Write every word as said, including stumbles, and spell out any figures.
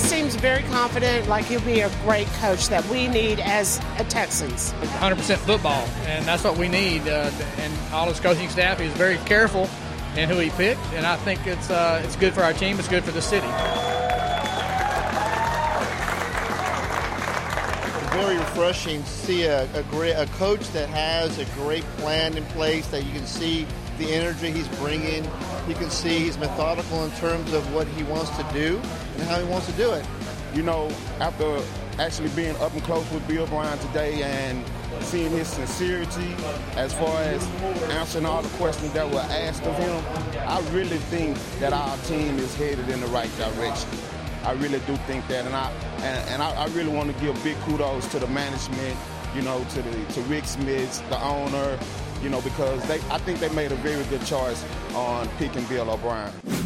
seems very confident, like he'll be a great coach that we need as a Texans. one hundred percent football, and that's what we need. Uh, and all his coaching staff is very careful in who he picked, and I think it's uh, it's good for our team. It's good for the city. Very refreshing to see a, a great a coach that has a great plan in place, that you can see the energy he's bringing. You can see he's methodical in terms of what he wants to do and how he wants to do it. You know, after actually being up and close with Bill Bryan today and seeing his sincerity as far as answering all the questions that were asked of him, I really think that our team is headed in the right direction. I really do think that, and I and, and I, I really want to give big kudos to the management, you know, to the to Rick Smith, the owner, you know, because they I think they made a very good choice on picking Bill O'Brien.